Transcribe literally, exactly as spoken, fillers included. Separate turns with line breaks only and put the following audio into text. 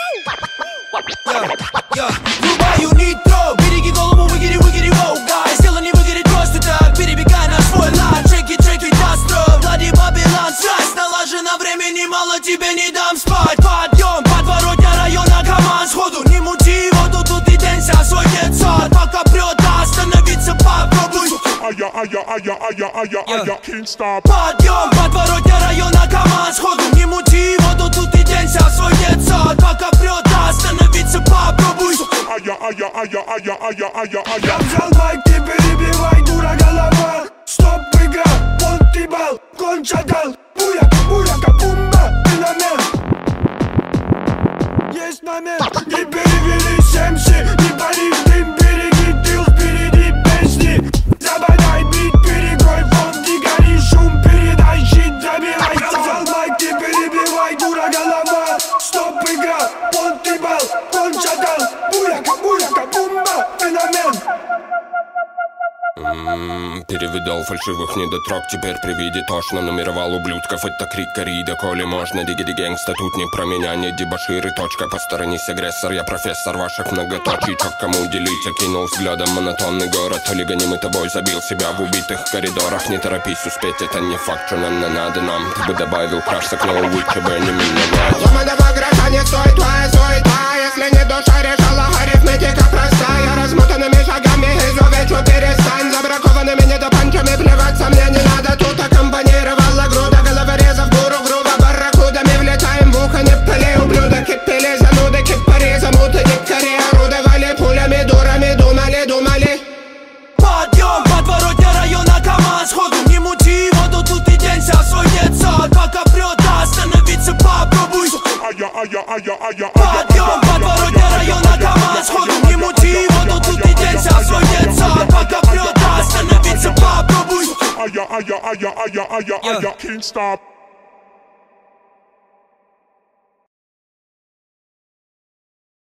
Я врубаю нитро, береги голову, выгири, выгири, воу, гай. Сделай не выгорит просто так, перебегай на свой лад. Чеки, чеки, дастро, Влади Бабилан, связь налажена, времени мало, тебе не дам спать. Подъем, подворотня района, команд сходу. Не мути воду, тут и день ся свой детсад. Пока прет, остановиться попробуй.
Ая, ая, ая, ая, ая, ая, can't stop.
Подъем, подворотня района, команд сходу. Не мути воду, тут и день ся свой детсад. Пока прет, остановиться попробуй.
Ая, ая, ая, ая, ая, ая, ая.
Я взял майк, ты перебивай, дура голова. Стоп, игра, понтибал, кончатал. Буяка, буяка, бумба, феномен. Есть момент, не перевели семси. Не пали в дым, береги тыл, впереди песни. Забодай бит, перегой, фон, не гори, шум, передай, щит, забирай. Я взял майк, ты перебивай, дура голова. Стоп, игра, понтибал, кончатал. Буяка, буяка, бумба, феномен.
М-м-м, перевидал фальшивых недотрог, теперь при виде тошно. Нумеровал ублюдков, это крик корида. Коли можно, диги-ди гэнгста, тут не про меня, не дебоширы, точка. Посторонись, агрессор, я профессор ваших многоточий. Чё кому уделить, окинул взглядом монотонный город. То ли гонимый тобой забил себя в убитых коридорах. Не торопись успеть, это не факт, что нам надо нам. Ты бы добавил краш с окна, лучше бы не миновать.
Ломаного гроша не стоит твоя суета. Если не душа решала, арифметика простая. Размотанными шагами изувечу, перестань. Забракованными недопанчами плеваться мне не надо. Тут аккомпанировала груда головорезов, гуру, грубо барракудами. Влетаем в ухо, не пыли, ублюдок. Кипели зануды, кипари, замуты, дикари. Орудовали пулями, дурами, думали, думали.
Подъем, подворотня района, команд сходу. Не мути воду, тут и день ся свой детсад. Пока прет, остановиться попробуй.
Ая, ая, ая, ая,
Подъем, подворотня района, команд сходу. Не мути воду, тут и день ся свой детсад. Пока прет, остановиться попробуй.
aya, aya, aya, aya, aya, aya, can't stop.